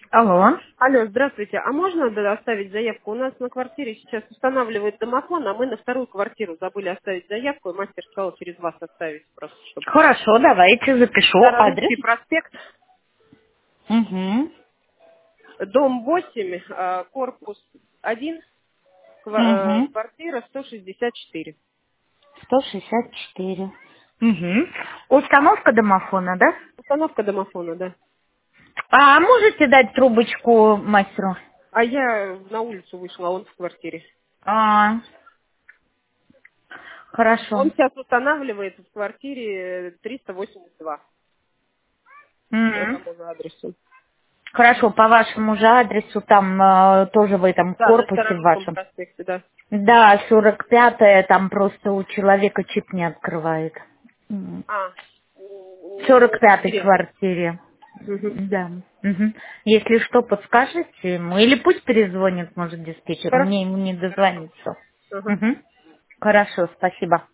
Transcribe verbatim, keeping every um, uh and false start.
Алло. Алло, здравствуйте. А можно да, оставить заявку? У нас на квартире сейчас устанавливают домофон, а мы на вторую квартиру забыли оставить заявку, и мастер сказал через вас оставить просто, чтобы... Хорошо, давайте запишу адрес. Старорусский проспект, Угу. дом восемь, э, корпус один, ква- э, Угу. квартира сто шестьдесят четыре. сто шестьдесят четыре. Угу. Установка домофона, да? Установка домофона, да. А можете дать трубочку мастеру? А я на улицу вышла, а он в квартире. А, хорошо. Он сейчас устанавливает в квартире триста восемьдесят два по М. этому же адресу. Хорошо, по вашему же адресу, там э, тоже в этом Да, на корпусе в Старорусском вашем. проспекте, да. Да, сорок пятая, там просто у человека чип не открывает. М. А, сорок в пятой квартире. квартире. Мгм. Да. Мгм. Если что, подскажете ему. Или пусть перезвонит, может, диспетчер. Хорошо. Мне ему не Хорошо. дозвониться. Ага. Мгм. Хорошо, спасибо.